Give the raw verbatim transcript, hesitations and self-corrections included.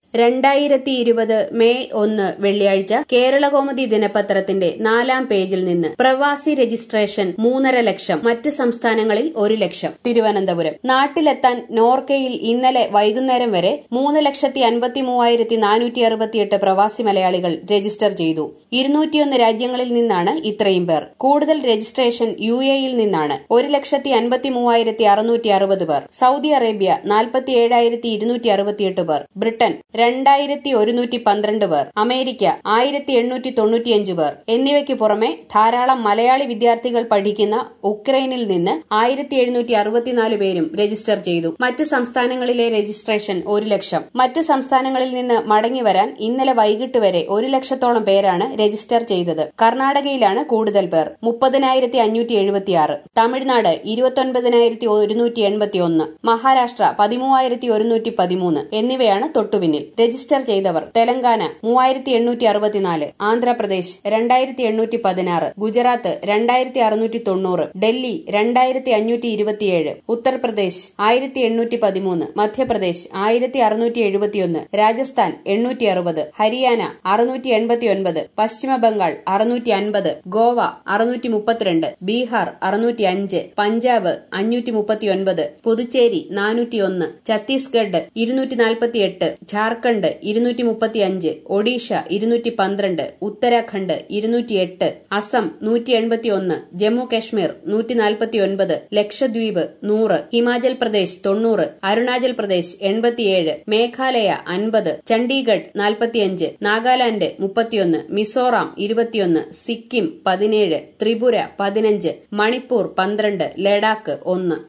രണ്ടായിരത്തി ഇരുപത് മെയ് ഒന്ന് വെള്ളിയാഴ്ച കേരളകൗമുദി ദിനപത്രത്തിന്റെ നാലാം പേജിൽ നിന്ന് പ്രവാസി രജിസ്ട്രേഷൻ മൂന്നര ലക്ഷം, മറ്റ് സംസ്ഥാനങ്ങളിൽ ഒരു ലക്ഷം. തിരുവനന്തപുരം. നാട്ടിലെത്താൻ നോർക്കയിൽ ഇന്നലെ വൈകുന്നേരം വരെ മൂന്ന് ലക്ഷത്തി അൻപത്തി മൂവായിരത്തി നാനൂറ്റി അറുപത്തിയെട്ട് പ്രവാസി മലയാളികൾ രജിസ്റ്റർ ചെയ്തു. ഇരുന്നൂറ്റിയൊന്ന് രാജ്യങ്ങളിൽ നിന്നാണ് ഇത്രയും പേർ. കൂടുതൽ രജിസ്ട്രേഷൻ യു എയിൽ നിന്നാണ്. ഒരു ലക്ഷത്തി അൻപത്തി മൂവായിരത്തി അറുന്നൂറ്റി അറുപത് പേർ. സൗദി അറേബ്യ നാൽപ്പത്തി ഏഴായിരത്തി ഇരുന്നൂറ്റി അറുപത്തിയെട്ട് പേർ. ബ്രിട്ടൻ രണ്ടായിരത്തി ഒരുന്നൂറ്റി പന്ത്രണ്ട് പേർ. അമേരിക്ക ആയിരത്തി എണ്ണൂറ്റി തൊണ്ണൂറ്റിയഞ്ച് പേർ. എന്നിവയ്ക്ക് പുറമെ ധാരാളം മലയാളി വിദ്യാർത്ഥികൾ പഠിക്കുന്ന ഉക്രൈനിൽ നിന്ന് ആയിരത്തി എഴുന്നൂറ്റി അറുപത്തിനാല് പേരും രജിസ്റ്റർ ചെയ്തു. മറ്റ് സംസ്ഥാനങ്ങളിലെ രജിസ്ട്രേഷൻ ഒരു ലക്ഷം. മറ്റ് സംസ്ഥാനങ്ങളിൽ നിന്ന് മടങ്ങിവരാൻ ഇന്നലെ വൈകിട്ട് വരെ ഒരു ലക്ഷത്തോളം പേരാണ് രജിസ്റ്റർ ചെയ്തത്. കർണാടകയിലാണ് കൂടുതൽ പേർ, മുപ്പതിനായിരത്തി അഞ്ഞൂറ്റി എഴുപത്തിയാറ്. തമിഴ്നാട് ഇരുപത്തൊൻപതിനായിരത്തി ഒരുന്നൂറ്റി എൺപത്തി ഒന്ന്. മഹാരാഷ്ട്ര പതിമൂവായിരത്തി ഒരുന്നൂറ്റി പതിമൂന്ന് എന്നിവയാണ് തൊട്ടുപിന്നിൽ. രജിസ്റ്റർ ചെയ്തവർ തെലങ്കാന മൂവായിരത്തി എണ്ണൂറ്റി അറുപത്തിനാല്, ആന്ധ്രാപ്രദേശ് രണ്ടായിരത്തി എണ്ണൂറ്റി പതിനാറ്, ഗുജറാത്ത് രണ്ടായിരത്തി അറുന്നൂറ്റി തൊണ്ണൂറ്, ഡൽഹി രണ്ടായിരത്തി അഞ്ഞൂറ്റി ഇരുപത്തിയേഴ്, ഉത്തർപ്രദേശ് ആയിരത്തി എണ്ണൂറ്റി പതിമൂന്ന്, മധ്യപ്രദേശ് ആയിരത്തി അറുന്നൂറ്റി എഴുപത്തിയൊന്ന്, രാജസ്ഥാൻ എണ്ണൂറ്റി അറുപത്, ഹരിയാന അറുന്നൂറ്റി എൺപത്തി ഒൻപത്, പശ്ചിമ ബംഗാൾ അറുന്നൂറ്റി അൻപത്, ഗോവ അറുന്നൂറ്റി മുപ്പത്തിരണ്ട്, ബീഹാർ അറുന്നൂറ്റി അഞ്ച്, പഞ്ചാബ് അഞ്ഞൂറ്റി മുപ്പത്തി ഒൻപത്, പുതുച്ചേരി നാനൂറ്റി ഒന്ന്, ഛത്തീസ്ഗഡ് ഇരുന്നൂറ്റി നാൽപ്പത്തി എട്ട്, ജാർഖണ്ഡ് ഇരുന്നൂറ്റി മുപ്പത്തി അഞ്ച്, ഒഡീഷ ഇരുന്നൂറ്റി പന്ത്രണ്ട്, ഉത്തരാഖണ്ഡ് ഇരുന്നൂറ്റി എട്ട്, അസം നൂറ്റി എൺപത്തി ഒന്ന്, ജമ്മു കശ്മീർ നൂറ്റി നാൽപ്പത്തി ഒൻപത്, ലക്ഷദ്വീപ് നൂറ്, ഹിമാചൽ പ്രദേശ് തൊണ്ണൂറ്, അരുണാചൽ പ്രദേശ് എൺപത്തിയേഴ്, മേഘാലയ അൻപത്, ചണ്ഡീഗഡ് നാൽപ്പത്തിയഞ്ച്, നാഗാലാന്റ് മുപ്പത്തിയൊന്ന്, മിസോറാം ഇരുപത്തിയൊന്ന്, സിക്കിം പതിനേഴ്, ത്രിപുര പതിനഞ്ച്, മണിപ്പൂർ പന്ത്രണ്ട്, ലഡാക്ക് ഒന്ന്.